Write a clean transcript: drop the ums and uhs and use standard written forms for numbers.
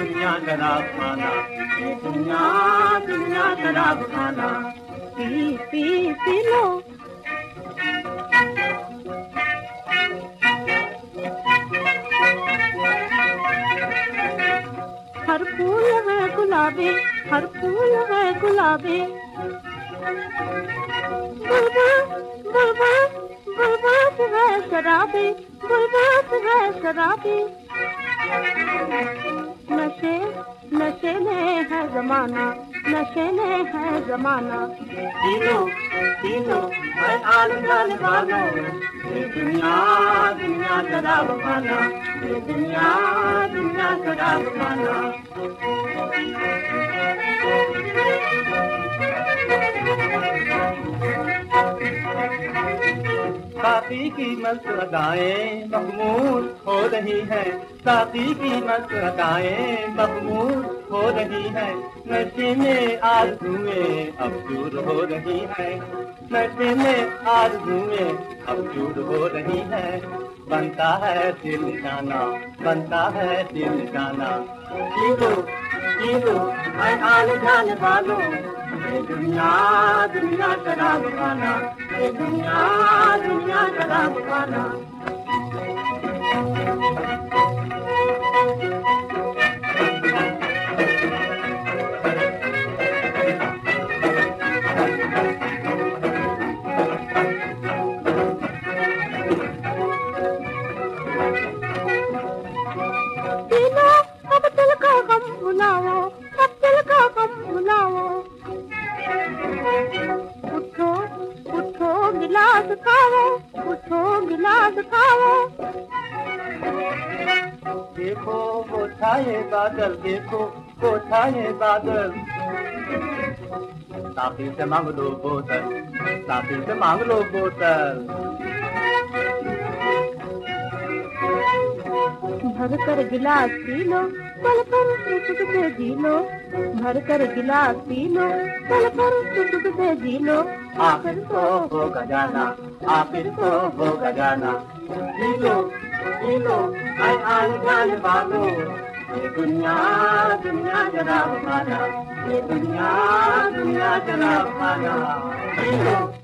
दुनिया शराब खाना, ये दुनिया दुनिया शराब खाना। पी पी पी लो। हर फूल है गुलाबी, हर फूल है गुलाबी। बुलबुल बुलबुल बुलबुल है शराबी, बुलबुल है शराबी। नशे नशे में है जमाना, नशे में है जमाना। पी लो मैं आलम वालो, ये दुनिया दुनिया शराब खाना, ये दुनिया दुनिया शराब खाना। साथी की मस्त अदाएं मखमूर हो रही है, साथी की मस्त अदाएं मखमूर हो रही है। नशे में आरज़ुएं अब दूर हो रही है, नशे में आरज़ुएं अब दूर हो रही है। बनता है दिल निशाना, बनता है दिल निशाना। पी लो मैं आल जाने वालों, ये दुनिया दुनिया शराब खाना, ये दुनिया दुनिया शराब खाना। पी लो अब दिल का गम भुलाओ, अब दिल का गम भुलाओ। उठो उठो गिलास खाओ, उठो गिलास खाओ। देखो वो छाए बादल, देखो वो छाए बादल। साथी से मांग लो बोतल, साथी से मांग लो बोतल। भर कर गिलास पी लो, पल पर चुटक से जी लो। भर कर गिलास पी लो, पल पर चुटक से जी लो। आखिर तो होगा जाना, आखिर तो होगा जाना। पी लो मैं आल जाने वालों, ये दुनिया दुनिया शराब खाना, ये दुनिया दुनिया शराब खाना। P low